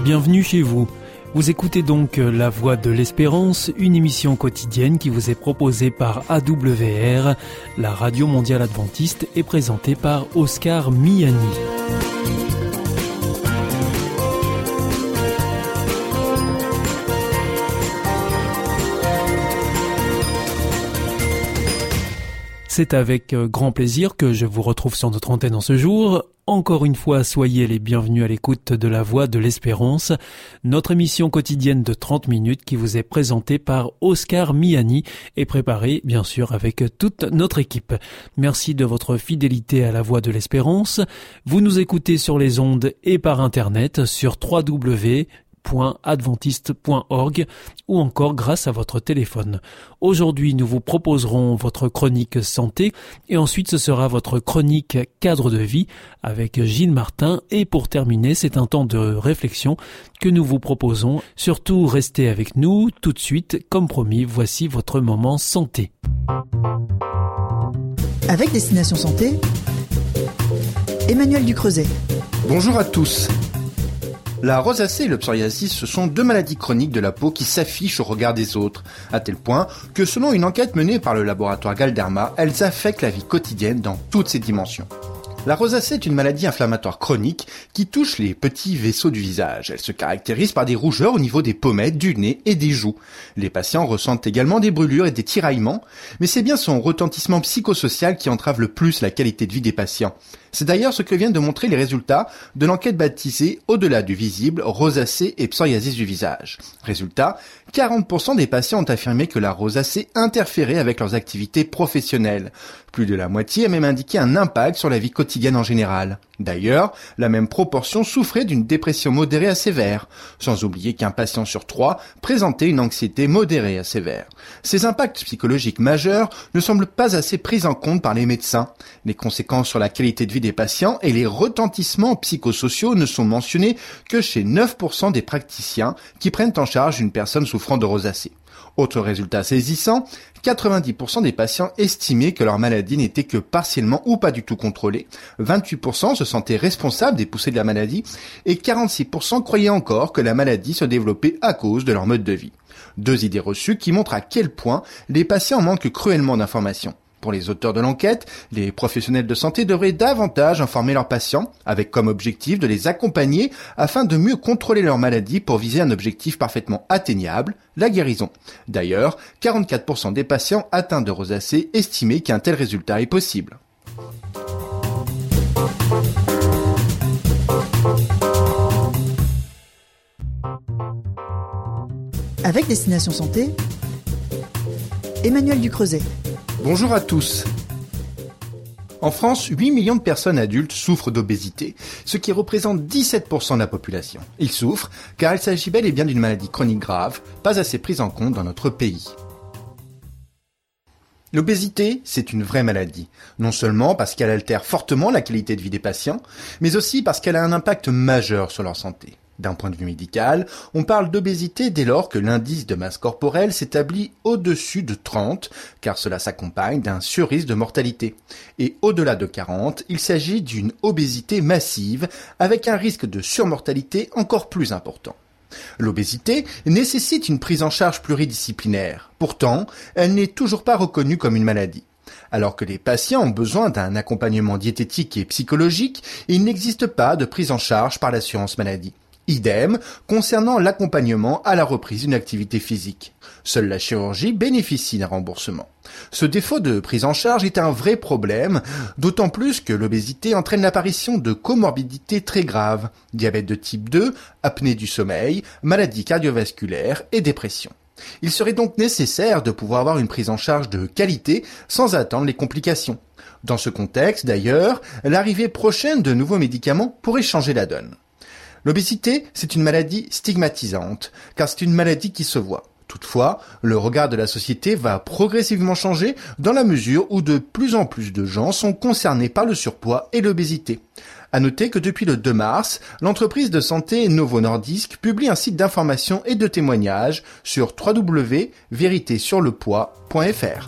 bienvenue chez vous. Vous écoutez donc La Voix de l'Espérance, une émission quotidienne qui vous est proposée par AWR, la Radio Mondiale Adventiste, et présentée par Oscar Miani. C'est avec grand plaisir que je vous retrouve sur notre antenne en ce jour. Encore une fois, soyez les bienvenus à l'écoute de La Voix de l'Espérance, notre émission quotidienne de 30 minutes qui vous est présentée par Oscar Miani et préparée, bien sûr, avec toute notre équipe. Merci de votre fidélité à La Voix de l'Espérance. Vous nous écoutez sur les ondes et par Internet sur www.adventiste.org ou encore grâce à votre téléphone. Aujourd'hui, nous vous proposerons votre chronique santé et ensuite ce sera votre chronique cadre de vie avec Gilles Martin et pour terminer, c'est un temps de réflexion que nous vous proposons. Surtout, restez avec nous tout de suite. Comme promis, voici votre moment santé. Avec Destination Santé, Emmanuel Ducreuset. Bonjour à tous. La rosacée et le psoriasis, ce sont deux maladies chroniques de la peau qui s'affichent au regard des autres, à tel point que selon une enquête menée par le laboratoire Galderma, elles affectent la vie quotidienne dans toutes ses dimensions. La rosacée est une maladie inflammatoire chronique qui touche les petits vaisseaux du visage. Elle se caractérise par des rougeurs au niveau des pommettes, du nez et des joues. Les patients ressentent également des brûlures et des tiraillements, mais c'est bien son retentissement psychosocial qui entrave le plus la qualité de vie des patients. C'est d'ailleurs ce que viennent de montrer les résultats de l'enquête baptisée Au-delà du visible, rosacée et psoriasis du visage. Résultat, 40% des patients ont affirmé que la rosacée interférait avec leurs activités professionnelles. Plus de la moitié a même indiqué un impact sur la vie quotidienne en général. D'ailleurs, la même proportion souffrait d'une dépression modérée à sévère, sans oublier qu'un patient sur 3 présentait une anxiété modérée à sévère. Ces impacts psychologiques majeurs ne semblent pas assez pris en compte par les médecins. Les conséquences sur la qualité de vie des patients et les retentissements psychosociaux ne sont mentionnés que chez 9% des praticiens qui prennent en charge une personne souffrant de rosacée. Autre résultat saisissant, 90% des patients estimaient que leur maladie n'était que partiellement ou pas du tout contrôlée, 28% se sentaient responsables des poussées de la maladie et 46% croyaient encore que la maladie se développait à cause de leur mode de vie. Deux idées reçues qui montrent à quel point les patients manquent cruellement d'informations. Pour les auteurs de l'enquête, les professionnels de santé devraient davantage informer leurs patients, avec comme objectif de les accompagner afin de mieux contrôler leur maladie pour viser un objectif parfaitement atteignable, la guérison. D'ailleurs, 44% des patients atteints de rosacée estimaient qu'un tel résultat est possible. Avec Destination Santé, Emmanuel Ducreuset. Bonjour à tous. En France, 8 millions de personnes adultes souffrent d'obésité, ce qui représente 17% de la population. Ils souffrent car il s'agit bel et bien d'une maladie chronique grave, pas assez prise en compte dans notre pays. L'obésité, c'est une vraie maladie, non seulement parce qu'elle altère fortement la qualité de vie des patients, mais aussi parce qu'elle a un impact majeur sur leur santé. D'un point de vue médical, on parle d'obésité dès lors que l'indice de masse corporelle s'établit au-dessus de 30, car cela s'accompagne d'un surrisque de mortalité. Et au-delà de 40, il s'agit d'une obésité massive, avec un risque de surmortalité encore plus important. L'obésité nécessite une prise en charge pluridisciplinaire. Pourtant, elle n'est toujours pas reconnue comme une maladie. Alors que les patients ont besoin d'un accompagnement diététique et psychologique, il n'existe pas de prise en charge par l'assurance maladie. Idem concernant l'accompagnement à la reprise d'une activité physique. Seule la chirurgie bénéficie d'un remboursement. Ce défaut de prise en charge est un vrai problème, d'autant plus que l'obésité entraîne l'apparition de comorbidités très graves, diabète de type 2, apnée du sommeil, maladies cardiovasculaires et dépression. Il serait donc nécessaire de pouvoir avoir une prise en charge de qualité sans attendre les complications. Dans ce contexte, d'ailleurs, l'arrivée prochaine de nouveaux médicaments pourrait changer la donne. L'obésité, c'est une maladie stigmatisante, car c'est une maladie qui se voit. Toutefois, le regard de la société va progressivement changer dans la mesure où de plus en plus de gens sont concernés par le surpoids et l'obésité. À noter que depuis le 2 mars, l'entreprise de santé Novo Nordisk publie un site d'information et de témoignages sur www.véritésurlepoids.fr.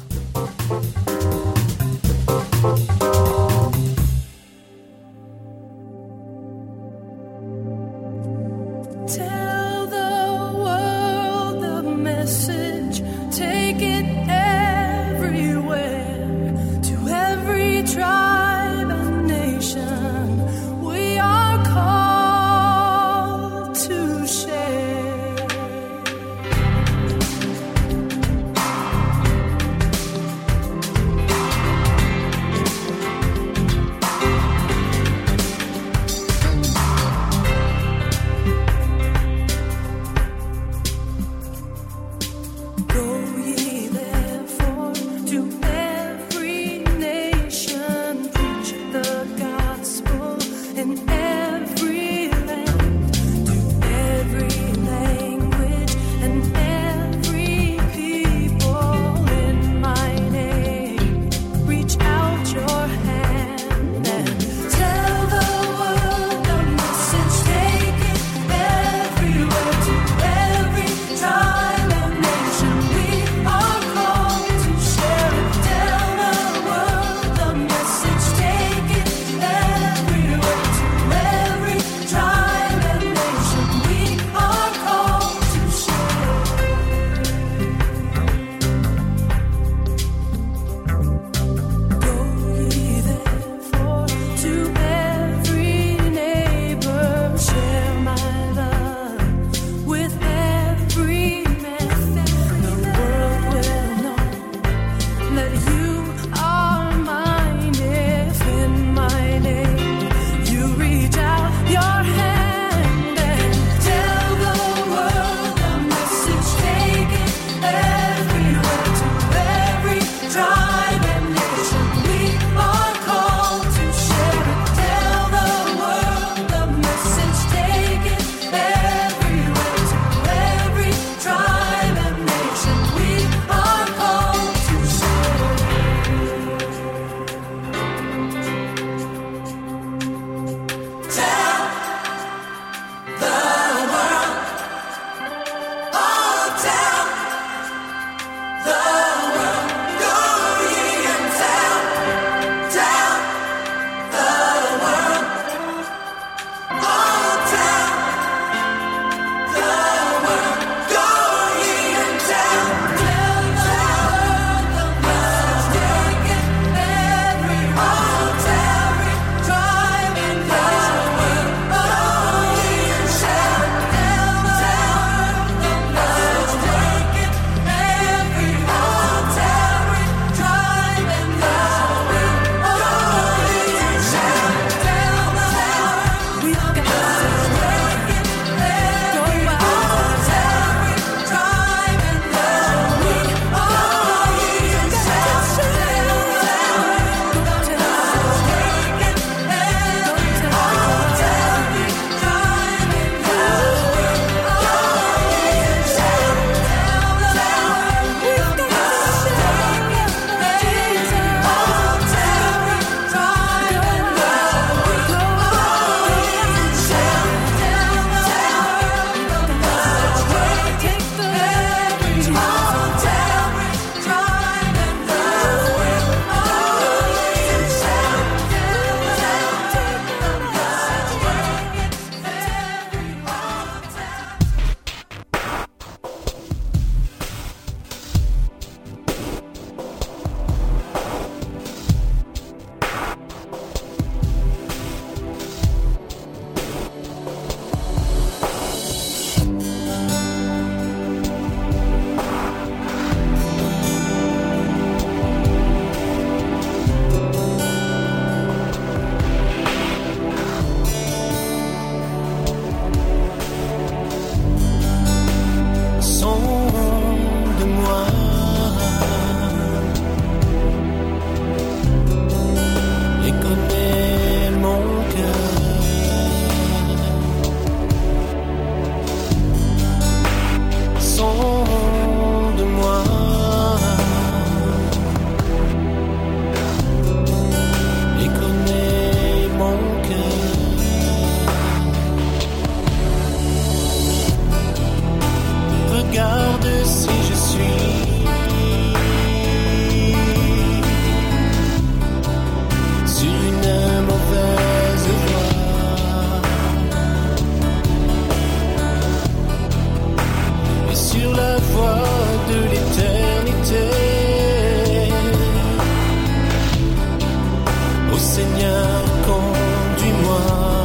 Ô Seigneur, conduis-moi.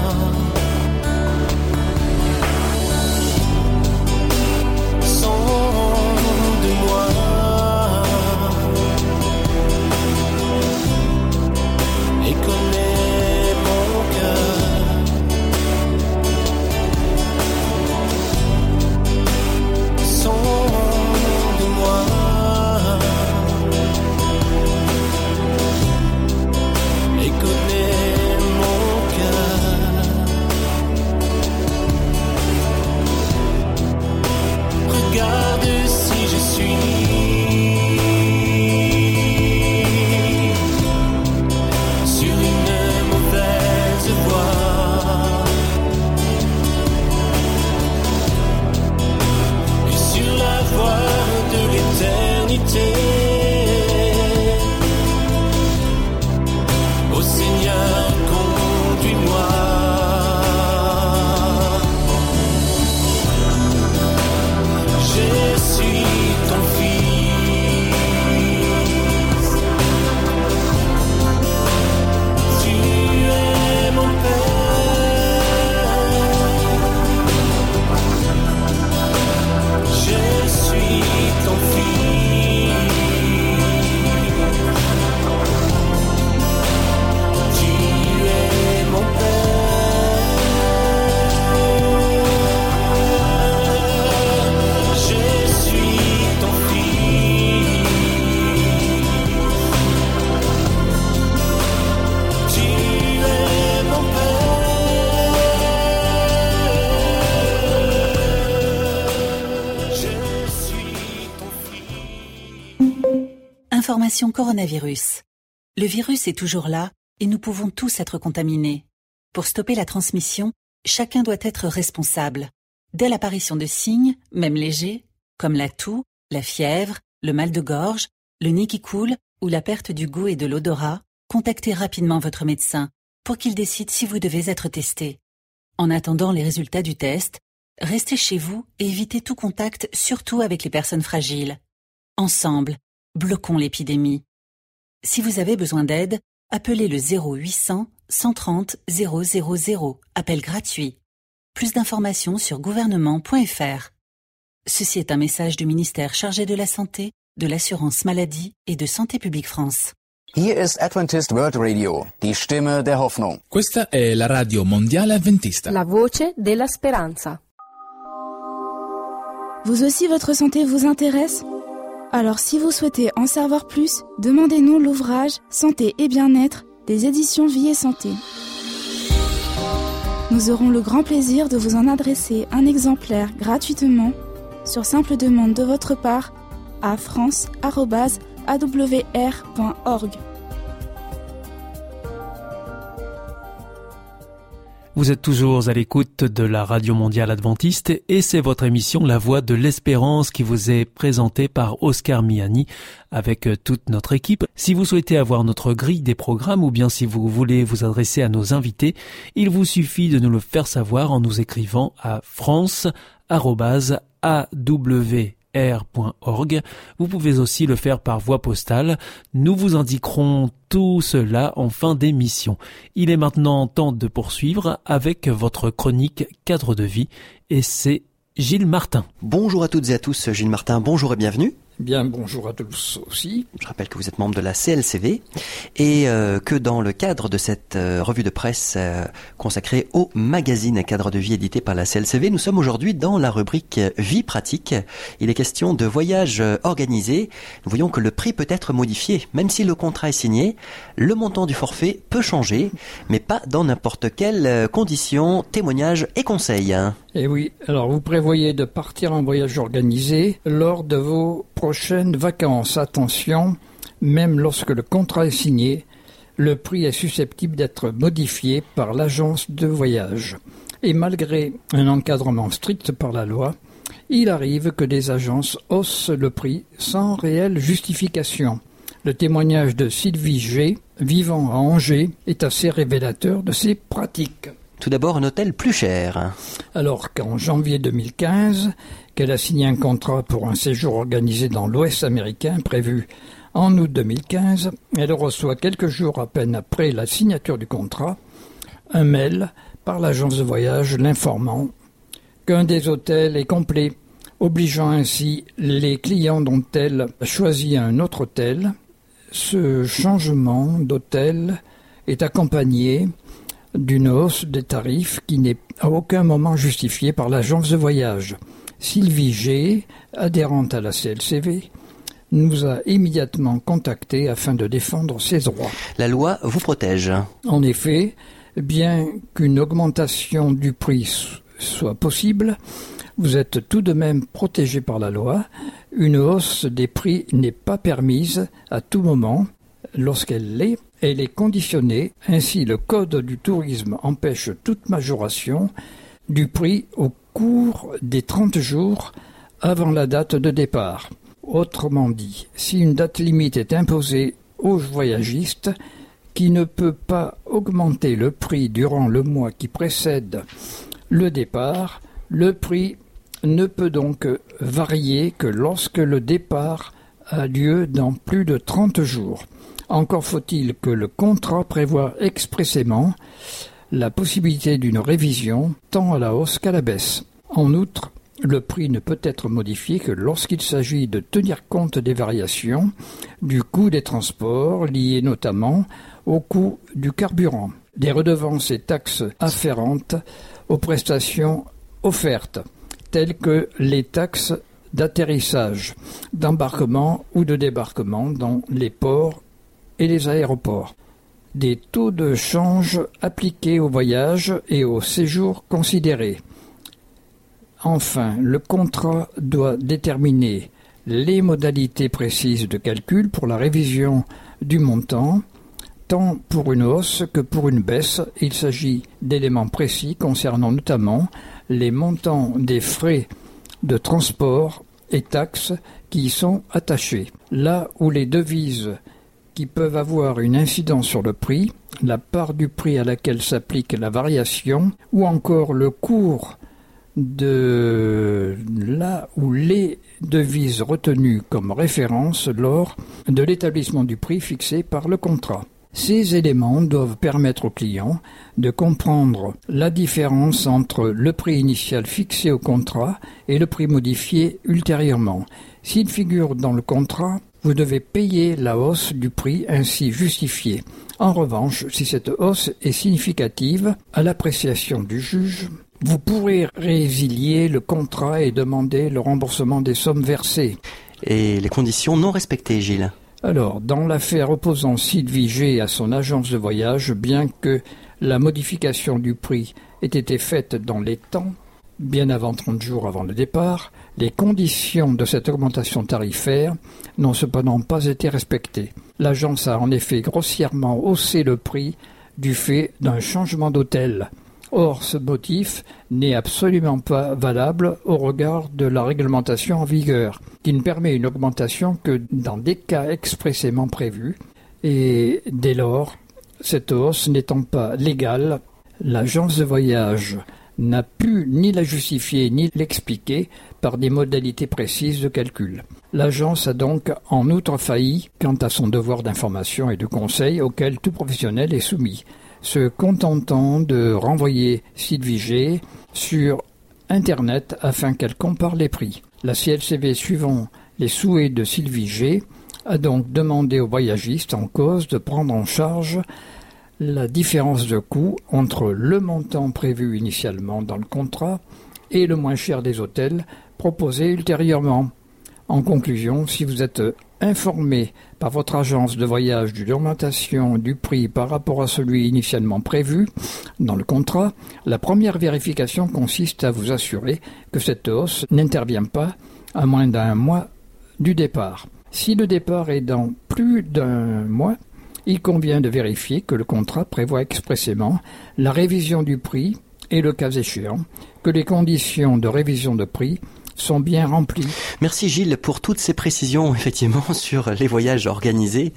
Information coronavirus. Le virus est toujours là et nous pouvons tous être contaminés. Pour stopper la transmission, chacun doit être responsable. Dès l'apparition de signes, même légers, comme la toux, la fièvre, le mal de gorge, le nez qui coule ou la perte du goût et de l'odorat, contactez rapidement votre médecin pour qu'il décide si vous devez être testé. En attendant les résultats du test, restez chez vous et évitez tout contact, surtout avec les personnes fragiles. Ensemble, bloquons l'épidémie. Si vous avez besoin d'aide, appelez le 0800 130 000, appel gratuit. Plus d'informations sur gouvernement.fr. Ceci est un message du ministère chargé de la Santé, de l'Assurance Maladie et de Santé Publique France. Hier ist Adventist World Radio, die Stimme der Hoffnung. Questa è la radio mondiale avventista. La voce della speranza. Vous aussi, votre santé vous intéresse ? Alors si vous souhaitez en savoir plus, demandez-nous l'ouvrage Santé et bien-être des éditions Vie et Santé. Nous aurons le grand plaisir de vous en adresser un exemplaire gratuitement sur simple demande de votre part à france@awr.org. Vous êtes toujours à l'écoute de la Radio Mondiale Adventiste et c'est votre émission La Voix de l'Espérance qui vous est présentée par Oscar Miani avec toute notre équipe. Si vous souhaitez avoir notre grille des programmes ou bien si vous voulez vous adresser à nos invités, il vous suffit de nous le faire savoir en nous écrivant à france@awr.org. Vous pouvez aussi le faire par voie postale. Nous vous indiquerons tout cela en fin d'émission. Il est maintenant temps de poursuivre avec votre chronique Cadre de vie et c'est Gilles Martin. Bonjour à toutes et à tous, Gilles Martin, bonjour et bienvenue. Bien, bonjour à tous aussi. Je rappelle que vous êtes membre de la CLCV et que dans le cadre de cette revue de presse consacrée au magazine Cadre de vie édité par la CLCV, nous sommes aujourd'hui dans la rubrique Vie pratique. Il est question de voyages organisés. Nous voyons que le prix peut être modifié. Même si le contrat est signé, le montant du forfait peut changer, mais pas dans n'importe quelles conditions, témoignages et conseils. Et oui, alors vous prévoyez de partir en voyage organisé lors de vos prochaines vacances. Attention, même lorsque le contrat est signé, le prix est susceptible d'être modifié par l'agence de voyage. Et malgré un encadrement strict par la loi, il arrive que des agences haussent le prix sans réelle justification. Le témoignage de Sylvie G, vivant à Angers, est assez révélateur de ces pratiques. Tout d'abord, un hôtel plus cher. Alors qu'en janvier 2015, qu'elle a signé un contrat pour un séjour organisé dans l'Ouest américain prévu En août 2015, elle reçoit quelques jours à peine après la signature du contrat un mail par l'agence de voyage l'informant qu'un des hôtels est complet, obligeant ainsi les clients dont elle a choisi un autre hôtel. Ce changement d'hôtel est accompagné d'une hausse des tarifs qui n'est à aucun moment justifiée par l'agence de voyage. Sylvie G, adhérente à la CLCV, nous a immédiatement contactés afin de défendre ses droits. La loi vous protège. En effet, bien qu'une augmentation du prix soit possible, vous êtes tout de même protégé par la loi. Une hausse des prix n'est pas permise à tout moment. Lorsqu'elle l'est, elle est conditionnée. Ainsi, le Code du tourisme empêche toute majoration du prix au cours des 30 jours avant la date de départ. Autrement dit, si une date limite est imposée aux voyagistes, qui ne peut pas augmenter le prix durant le mois qui précède le départ, le prix ne peut donc varier que lorsque le départ a lieu dans plus de 30 jours. Encore faut-il que le contrat prévoie expressément la possibilité d'une révision tant à la hausse qu'à la baisse. En outre, le prix ne peut être modifié que lorsqu'il s'agit de tenir compte des variations du coût des transports liés notamment au coût du carburant, des redevances et taxes afférentes aux prestations offertes, telles que les taxes d'atterrissage, d'embarquement ou de débarquement dans les ports et les aéroports, des taux de change appliqués aux voyages et aux séjours considérés. Enfin, le contrat doit déterminer les modalités précises de calcul pour la révision du montant, tant pour une hausse que pour une baisse. Il s'agit d'éléments précis concernant notamment les montants des frais de transport et taxes qui y sont attachés. Là où les devises qui peuvent avoir une incidence sur le prix, la part du prix à laquelle s'applique la variation, ou encore le cours de là où les devises retenues comme référence lors de l'établissement du prix fixé par le contrat. Ces éléments doivent permettre au client de comprendre la différence entre le prix initial fixé au contrat et le prix modifié ultérieurement. S'il figure dans le contrat, vous devez payer la hausse du prix ainsi justifiée. En revanche, si cette hausse est significative, à l'appréciation du juge, vous pourrez résilier le contrat et demander le remboursement des sommes versées. Et les conditions non respectées, Gilles? Alors, dans l'affaire opposant Sylvie G à son agence de voyage, bien que la modification du prix ait été faite dans les temps, bien avant 30 jours avant le départ, les conditions de cette augmentation tarifaire n'ont cependant pas été respectées. L'agence a en effet grossièrement haussé le prix du fait d'un changement d'hôtel. Or, ce motif n'est absolument pas valable au regard de la réglementation en vigueur, qui ne permet une augmentation que dans des cas expressément prévus. Et dès lors, cette hausse n'étant pas légale, l'agence de voyage n'a pu ni la justifier ni l'expliquer par des modalités précises de calcul. L'agence a donc en outre failli quant à son devoir d'information et de conseil auquel tout professionnel est soumis, se contentant de renvoyer Sylvie G sur Internet afin qu'elle compare les prix. La CLCV, suivant les souhaits de Sylvie G, a donc demandé aux voyagistes en cause de prendre en charge la différence de coût entre le montant prévu initialement dans le contrat et le moins cher des hôtels proposés ultérieurement. En conclusion, si vous êtes informé par votre agence de voyage d'une augmentation du prix par rapport à celui initialement prévu dans le contrat, la première vérification consiste à vous assurer que cette hausse n'intervient pas à moins d'un mois du départ. Si le départ est dans plus d'un mois, il convient de vérifier que le contrat prévoit expressément la révision du prix et, le cas échéant, que les conditions de révision de prix sont bien remplies. Merci Gilles pour toutes ces précisions, effectivement, sur les voyages organisés.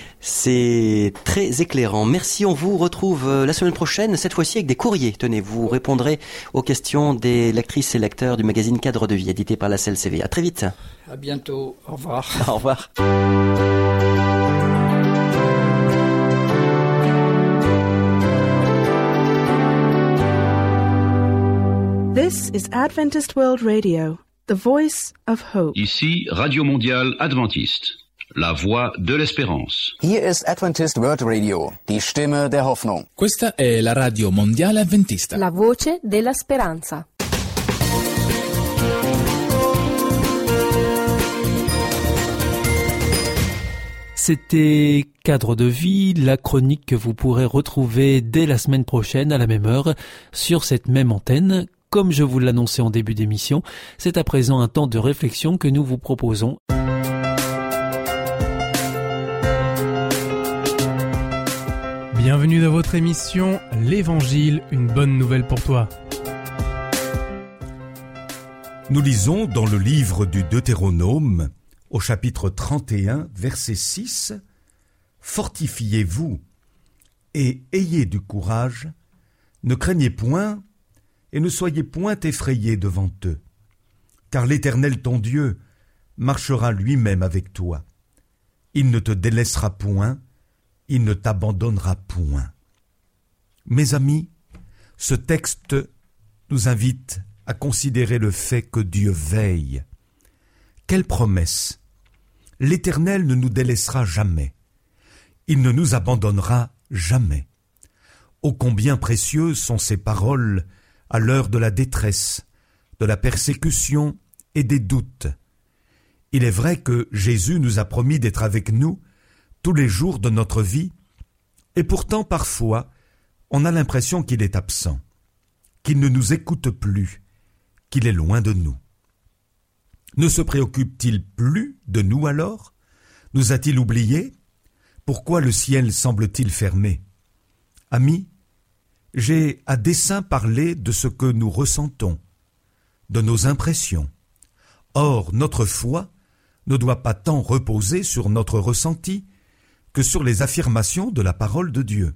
C'est très éclairant. Merci, on vous retrouve la semaine prochaine, cette fois-ci avec des courriers. Tenez, vous répondrez aux questions des lectrices et lecteurs du magazine Cadre de Vie, édité par la CLCV. À très vite. À bientôt. Au revoir. Au revoir. is Adventist World Radio, the voice of hope. Ici, Radio Mondiale Adventiste, la voix de l'espérance. Hier ist Adventist World Radio, die Stimme der Hoffnung. Questa è la Radio Mondiale Adventista, la voce della speranza. C'était Cadre de vie, la chronique que vous pourrez retrouver dès la semaine prochaine à la même heure sur cette même antenne. Comme je vous l'annonçais en début d'émission, c'est à présent un temps de réflexion que nous vous proposons. Bienvenue dans votre émission L'Évangile, une bonne nouvelle pour toi. Nous lisons dans le livre du Deutéronome, au chapitre 31, verset 6, « Fortifiez-vous et ayez du courage, ne craignez point et ne soyez point effrayés devant eux, car l'Éternel ton Dieu marchera lui-même avec toi. Il ne te délaissera point, il ne t'abandonnera point. » Mes amis, ce texte nous invite à considérer le fait que Dieu veille. Quelle promesse! L'Éternel ne nous délaissera jamais. Il ne nous abandonnera jamais. Ô combien précieuses sont ces paroles à l'heure de la détresse, de la persécution et des doutes. Il est vrai que Jésus nous a promis d'être avec nous tous les jours de notre vie, et pourtant parfois on a l'impression qu'il est absent, qu'il ne nous écoute plus, qu'il est loin de nous. Ne se préoccupe-t-il plus de nous alors? Nous a-t-il oubliés? Pourquoi le ciel semble-t-il fermé? Amis, j'ai à dessein parlé de ce que nous ressentons, de nos impressions. Or, notre foi ne doit pas tant reposer sur notre ressenti que sur les affirmations de la parole de Dieu.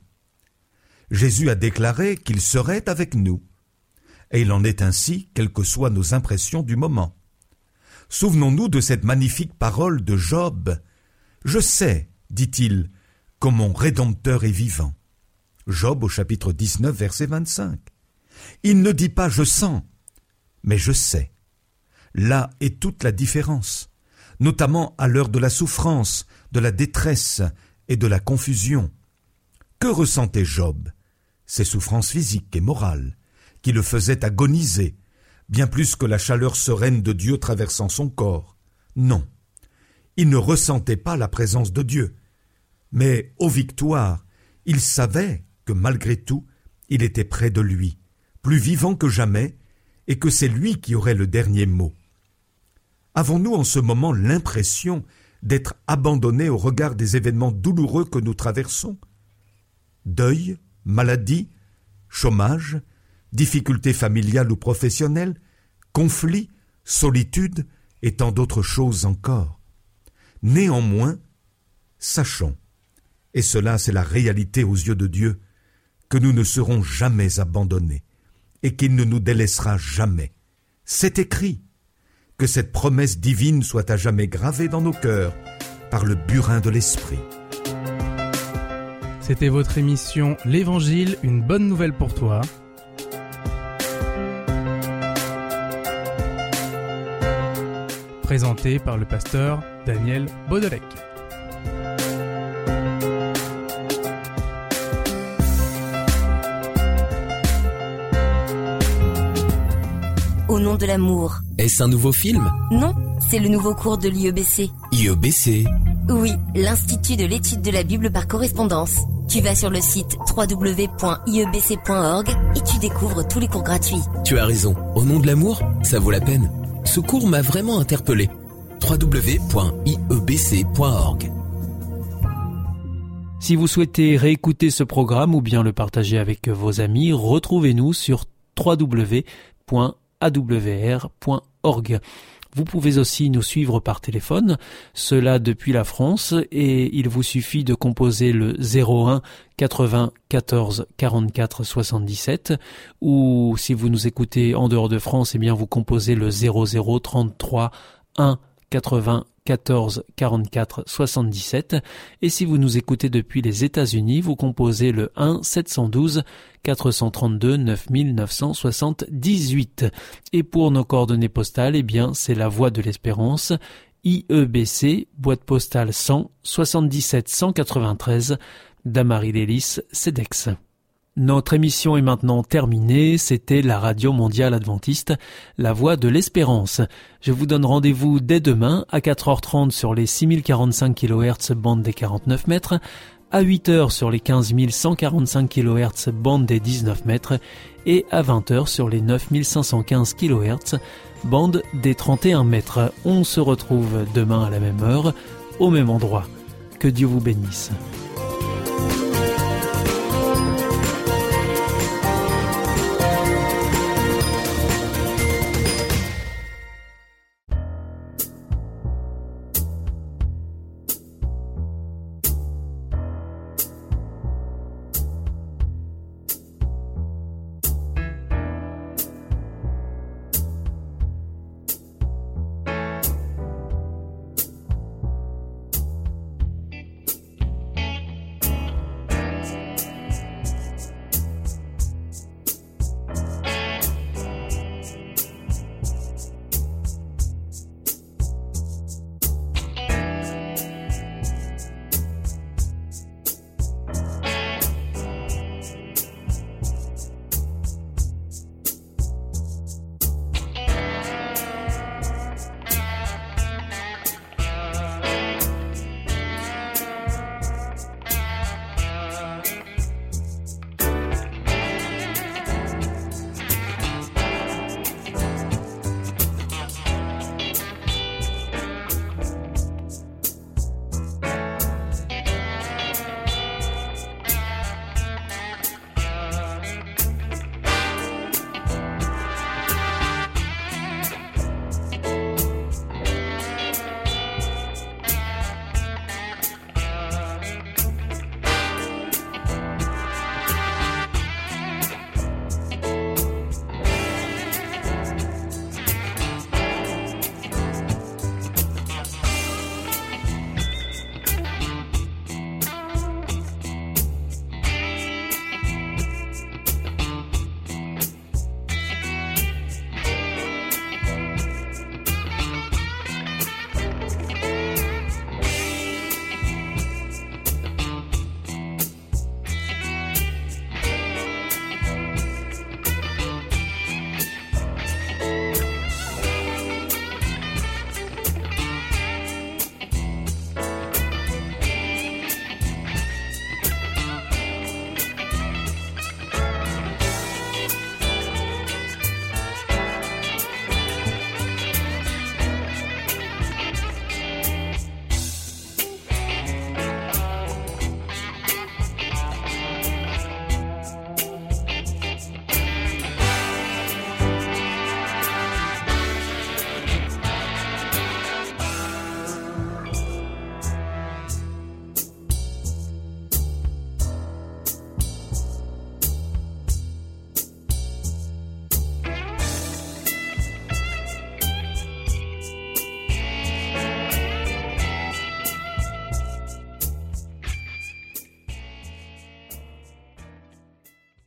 Jésus a déclaré qu'il serait avec nous, et il en est ainsi, quelles que soient nos impressions du moment. Souvenons-nous de cette magnifique parole de Job. « Je sais, dit-il, que mon Rédempteur est vivant. » Job au chapitre 19, verset 25. Il ne dit pas « je sens », mais « je sais ». Là est toute la différence, notamment à l'heure de la souffrance, de la détresse et de la confusion. Que ressentait Job? Ses souffrances physiques et morales, qui le faisaient agoniser, bien plus que la chaleur sereine de Dieu traversant son corps. Non, il ne ressentait pas la présence de Dieu. Mais aux victoires, il savait que malgré tout, il était près de lui, plus vivant que jamais, et que c'est lui qui aurait le dernier mot. Avons-nous en ce moment l'impression d'être abandonnés au regard des événements douloureux que nous traversons? Deuil, maladie, chômage, difficultés familiales ou professionnelles, conflits, solitude et tant d'autres choses encore. Néanmoins, sachons, et cela c'est la réalité aux yeux de Dieu, que nous ne serons jamais abandonnés et qu'il ne nous délaissera jamais. C'est écrit. Que cette promesse divine soit à jamais gravée dans nos cœurs par le burin de l'Esprit. C'était votre émission L'Évangile, une bonne nouvelle pour toi. Présenté par le pasteur Daniel Baudelec. Au nom de l'amour. Est-ce un nouveau film? Non, c'est le nouveau cours de l'IEBC. IEBC? Oui, l'Institut de l'étude de la Bible par correspondance. Tu vas sur le site www.iebc.org et tu découvres tous les cours gratuits. Tu as raison, au nom de l'amour, ça vaut la peine. Ce cours m'a vraiment interpellé. www.iebc.org. Si vous souhaitez réécouter ce programme ou bien le partager avec vos amis, retrouvez-nous sur www.awr.org. Vous pouvez aussi nous suivre par téléphone, cela depuis la France, et il vous suffit de composer le 01 80 14 44 77, ou si vous nous écoutez en dehors de France, eh bien vous composez le 00 33 1 80 14 44 77. Et si vous nous écoutez depuis les États-Unis, vous composez le 1 712 432 9978. Et pour nos coordonnées postales, eh bien, c'est la Voie de l'Espérance, IEBC, boîte postale 100 77 193, Damary-Lélis, CEDEX. Notre émission est maintenant terminée. C'était la Radio Mondiale Adventiste, la Voie de l'Espérance. Je vous donne rendez-vous dès demain à 4h30 sur les 6045 kHz bande des 49 mètres, à 8h sur les 15145 kHz bande des 19 mètres et à 20h sur les 9515 kHz bande des 31 mètres. On se retrouve demain à la même heure, au même endroit. Que Dieu vous bénisse.